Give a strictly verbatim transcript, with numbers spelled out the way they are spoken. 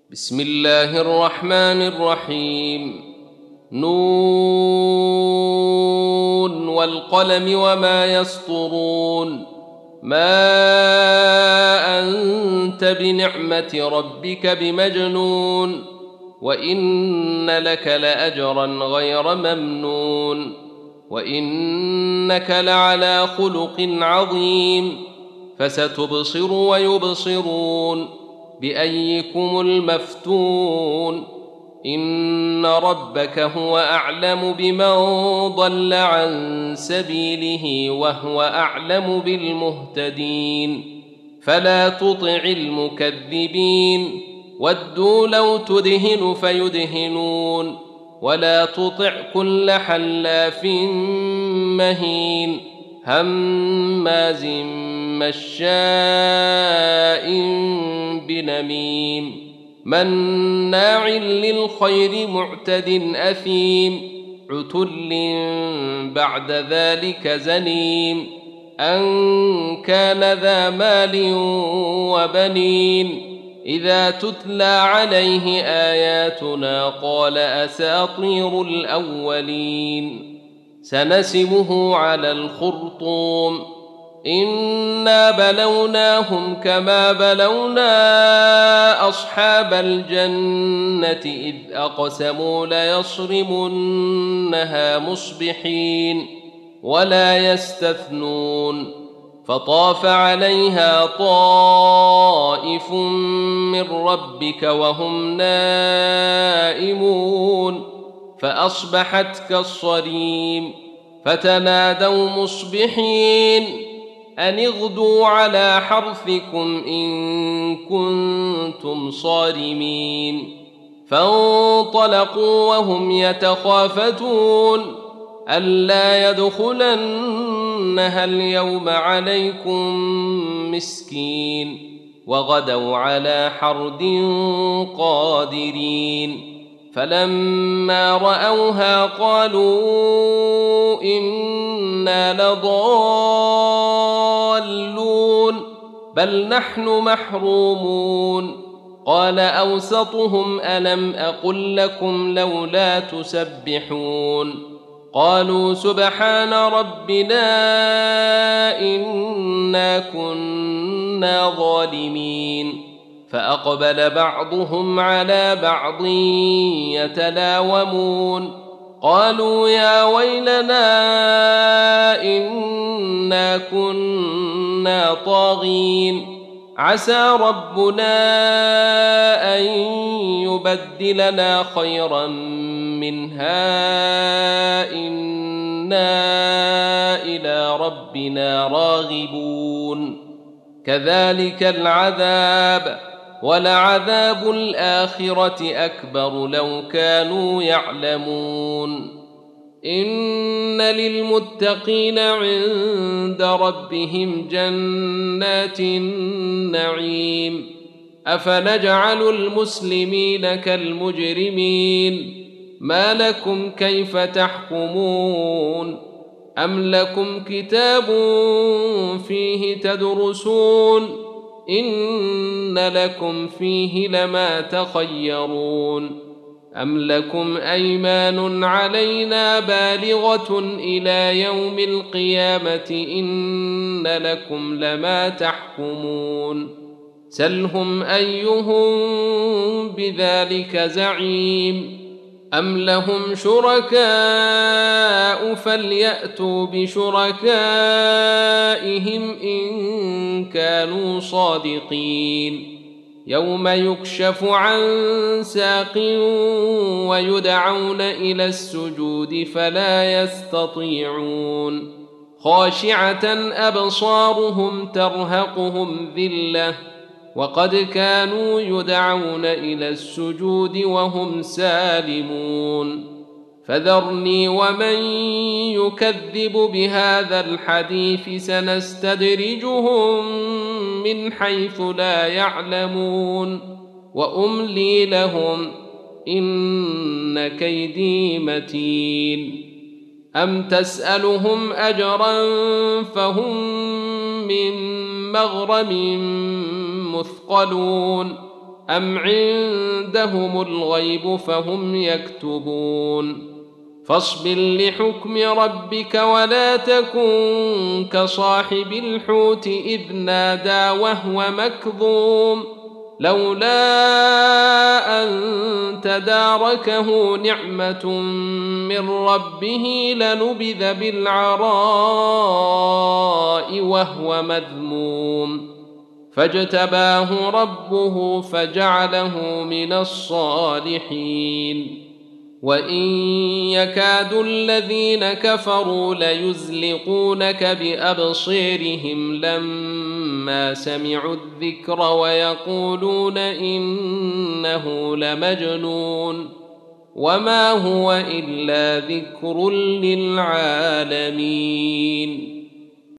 بسم الله الرحمن الرحيم. نون والقلم وما يسطرون. ما أنت بنعمة ربك بمجنون، وإن لك لأجرا غير ممنون، وإنك لعلى خلق عظيم. فستبصر ويبصرون بأيكم المفتون. إن ربك هو أعلم بمن ضل عن سبيله وهو أعلم بالمهتدين. فلا تطع المكذبين، ودوا لو تدهن فيدهنون. ولا تطع كل حلاف مهين هماز مشاء بنميم مناع للخير معتد أثيم عتل بعد ذلك زنيم أن كان ذا مال وبنين إذا تتلى عليه آياتنا قال أساطير الأولين. سنسمه على الخرطوم. إنا بلوناهم كما بلونا أصحاب الجنة إذ أقسموا ليصرمنها مصبحين ولا يستثنون. فطاف عليها طائف من ربك وهم نائمون فأصبحت كالصريم. فتنادوا مصبحين أن اغدوا على حرثكم إن كنتم صارمين. فانطلقوا وهم يتخافتون ألا يدخلنها اليوم عليكم مسكين. وغدوا على حرد قادرين. فلما رأوها قالوا إنا لضالون بل نحن محرومون. قال أوسطهم ألم أقل لكم لولا تسبحون. قالوا سبحان ربنا إنا كنا ظالمين. فأقبل بعضهم على بعض يتلاومون قالوا يا ويلنا إنا كنا طاغين عسى ربنا أن يبدلنا خيرا منها إنا إلى ربنا راغبون. كذلك العذاب ولعذاب الآخرة أكبر لو كانوا يعلمون. إن للمتقين عند ربهم جنات النعيم. أفنجعل المسلمين كالمجرمين ما لكم كيف تحكمون. أم لكم كتاب فيه تدرسون إن لكم فيه لما تخيرون. أم لكم أيمان علينا بالغة إلى يوم القيامة إن لكم لما تحكمون. سلهم أيهم بذلك زعيم. أم لهم شركاء فليأتوا بشركائهم إن كانوا صادقين. يوم يكشف عن ساق ويدعون إلى السجود فلا يستطيعون. خاشعة أبصارهم ترهقهم ذلة وقد كانوا يدعون إلى السجود وهم سالمون. فذرني ومن يكذب بهذا الحديث سنستدرجهم من حيث لا يعلمون وأملي لهم إن كيدي متين. أم تسألهم أجرا فهم من مغرم مثقلون أم عندهم الغيب فهم يكتبون فاصبر لحكم ربك ولا تكن كصاحب الحوت إذ نادى وهو مكظوم لولا أن تداركه نعمة من ربه لنبذ بالعراء وهو مذموم فاجتباه ربه فجعله من الصالحين وإن يكاد الذين كفروا ليزلقونك بأبصيرهم لما سمعوا الذكر ويقولون إنه لمجنون وما هو إلا ذكر للعالمين